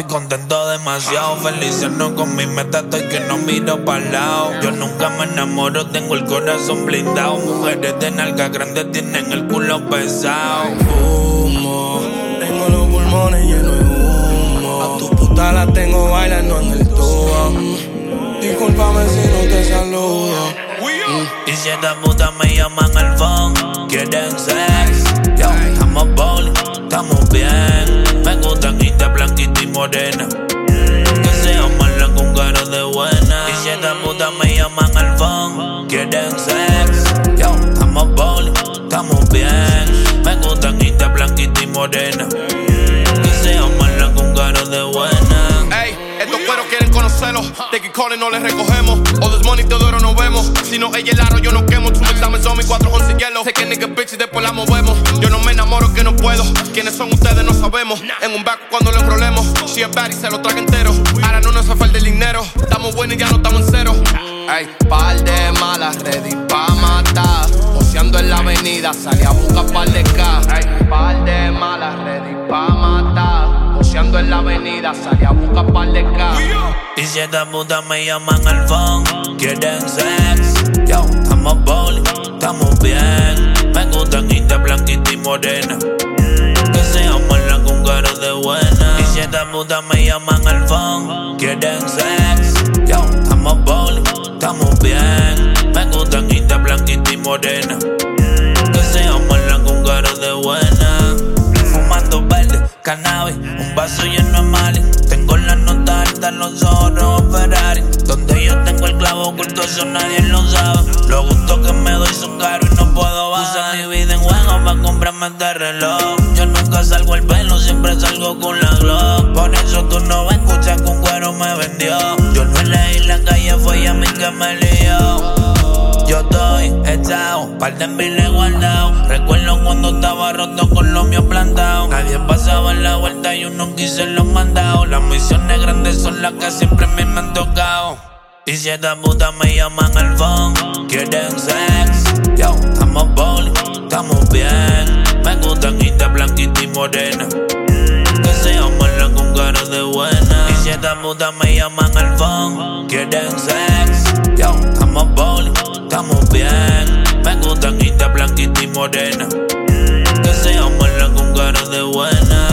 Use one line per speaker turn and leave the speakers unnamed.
contento, demasiado feliz, no con mi meta, estoy que no miro para el lado. Yo nunca me enamoro, tengo el corazón blindado. Mujeres de nalga grandes tienen el culo pesado.
Humo, tengo los pulmones llenos de humo. A tu puta la tengo bailando en el tubo. Discúlpame si no te saludo.
Y si estas putas me llaman al phone, quieren sex. Yo, estamos bowling, estamos bien. Me gustan de blanquita y morena, que sean malas con cara de buena. Y si estas putas me llaman al phone, quieren sex. Yo, estamos bowling, estamos bien. Me gustan de blanquita y morena, que sean malas con cara de buena.
Ey, estos cueros quieren conocerlos. De que calling no les recogemos. All this money, todo oro nos vemos. Si no ella el aro, yo no quemo. Tú me examen son mis 4 once hielo. Sé que nigga bitch y después la movemos. Yo no me enamoro que no puedo. ¿Quiénes son ustedes? No sabemos. En un back cuando lo enrolemos. Si es bad y se lo traga entero. Ahora no nos hace falta el dinero. Estamos buenos y ya no estamos en cero.
Ey, par de malas, ready pa' matar. Joseando en la avenida, salí a buscar par de K. Ey, par de malas, ready pa' matar. Joseando en la avenida, salí a buscar par de K.
Y si estas putas me llaman al phone, quieren sex. Yo, estamos bowling, estamos bien. Me gustan de blanquita y morena, que sean malas con cara de buena. Y si estas putas me llaman al phone, quieren sex. Yo, estamos bowling, estamos bien. Me gustan de blanquita y morena, que sean malas con cara de buena. Fumando verde, cannabis, un vaso lleno de mali. Tengo la nota alta, los ojos rojos Ferrari. Donde yo tengo el clavo oculto, eso nadie lo sabe. Los gustos que me doy son caros y no puedo bajar. Puse mi vida en juego pa' comprarme este reloj. Yo nunca salgo al pelo, siempre salgo con la Glock. Por eso tú no vas a escuchar que un cuero me vendió. Yo no leí la calle, fue a mí que me lió. Yo estoy echado, par de miles guardado. Recuerdo cuando estaba roto con los míos plantados. Nadie pasaba en la vuelta y uno quise los mandados. Las misiones grandes son las que siempre a mí me han tocado. Y si estas putas me llaman al phone, quieren sex. Yo, estamos bowling, estamos bien. Me gustan de blanquita y morena, que sean malas con cara de buena. Y si estas putas me llaman al phone, quieren sex. Yo, estamos bowling, estamos bien. Me gustan de blanquita y morena, que sean malas con cara de buena.